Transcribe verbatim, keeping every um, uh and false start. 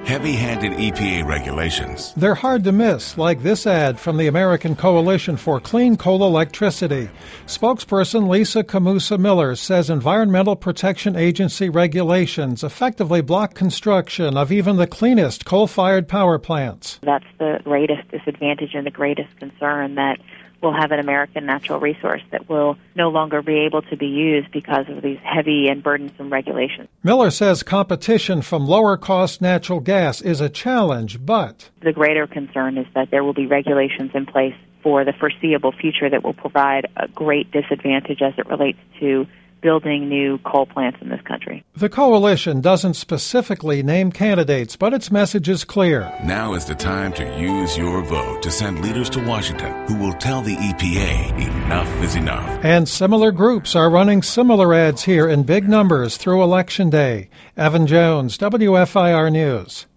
heavy-handed E P A regulations. They're hard to miss, like this ad from the American Coalition for Clean Coal Electricity. Spokesperson Lisa Camusa Miller says Environmental Protection Agency regulations effectively block construction of even the cleanest coal-fired power plants. That's the greatest disadvantage and the greatest concern, that we'll have an American natural resource that will no longer be able to be used because of these heavy and burdensome regulations. Miller says competition from lower-cost natural gas is a challenge, but the greater concern is that there will be regulations in place for the foreseeable future that will provide a great disadvantage as it relates to building new coal plants in this country. The coalition doesn't specifically name candidates, but its message is clear. Now is the time to use your vote to send leaders to Washington who will tell the E P A enough is enough. And similar groups are running similar ads here in big numbers through Election Day. Evan Jones, W F I R News.